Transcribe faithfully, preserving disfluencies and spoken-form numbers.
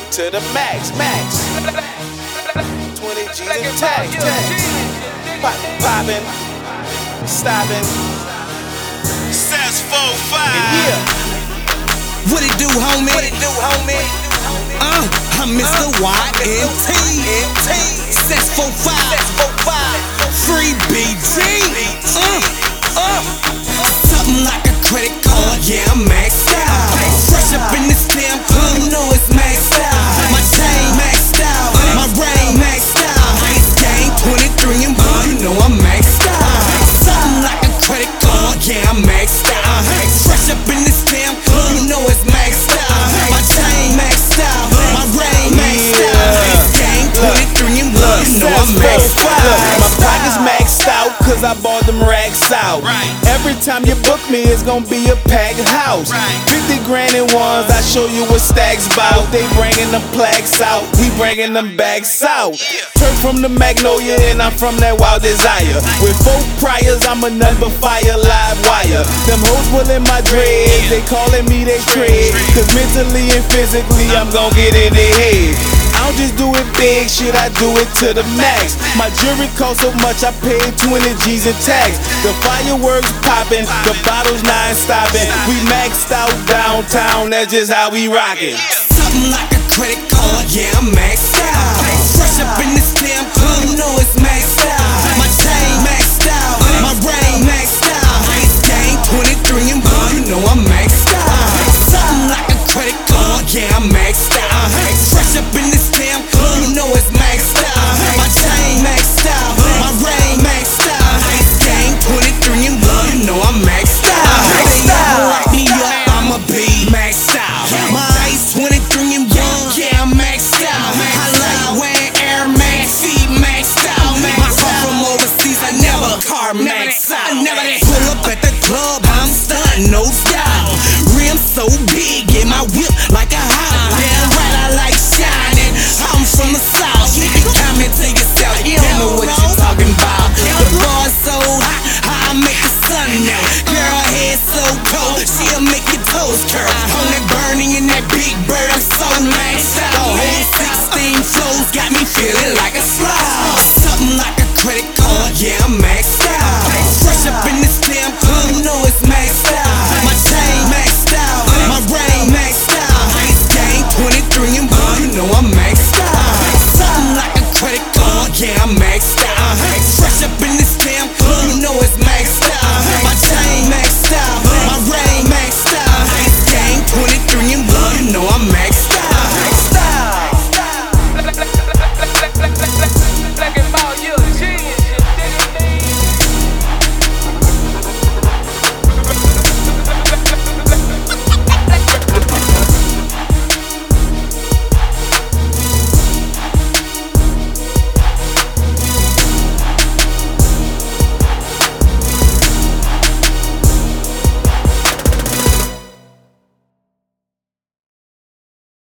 to the max, max. twenty G's in tax, tax. Pop, poppin', stoppin'. Says four five. Yeah. What it do, homie? What it do, homie? Uh, I'm Mister Y N T. Says four five. Free B G. Uh, uh. Something like a credit card, yeah, I'm maxed out. Fresh up in this damn club, you know it's maxed out. My chain maxed out, my ring maxed out. Ice game twenty-three and one, you know I'm maxed out. Something like a credit card, yeah, I'm maxed out. Fresh up in this damn club, you know it's maxed out. My chain maxed out, my ring maxed out. Ice game twenty-three and one, you know I'm maxed out. My pockets maxed out, cause I bought them racks out. Every time you book me, it's gonna be a packed house. fifty grand in ones, I show you what stacks bout. They bringing them plaques out, we bringing them bags out. Turn from the Magnolia and I'm from that wild desire. With four priors, I'm a none but fire, live wire. Them hoes pulling my dreads, they calling me they tread. Cause mentally and physically, I'm gon' get in their head. I don't just do it big, shit, I do it to the max. My jewelry cost so much, I paid twenty G's in tax. The fireworks poppin', the bottles not stoppin'. We maxed out downtown, that's just how we rockin'. Something like a credit card, yeah, I'm maxed out. Fresh up in this damn club, you know it's maxed out. My chain maxed out, my ring maxed out. Ice game twenty-three and one, you know I'm maxed out. Something like a credit card, yeah, I'm maxed out. Fresh up in this damn club, you know it's maxed out. My chain maxed out, my ring maxed out. Ice game twenty-three and one, you know I'm maxed out. Maxed out. Like me up, I'ma be maxed out. My ice twenty-three and one, yeah, I'm maxed out. I love wearing Air Max, feet maxed out. My car from overseas, I never car maxed out. Pull up at the club, I'm stuntin', no style. Rim so big, yeah, my whip like a house. Damn right, I like shining. I'm from the south, you can comment to yourself. You don't know what you're talking about. The bar's so hot, I make the sun melt. Girl, head so cold, she'll make your toes curl.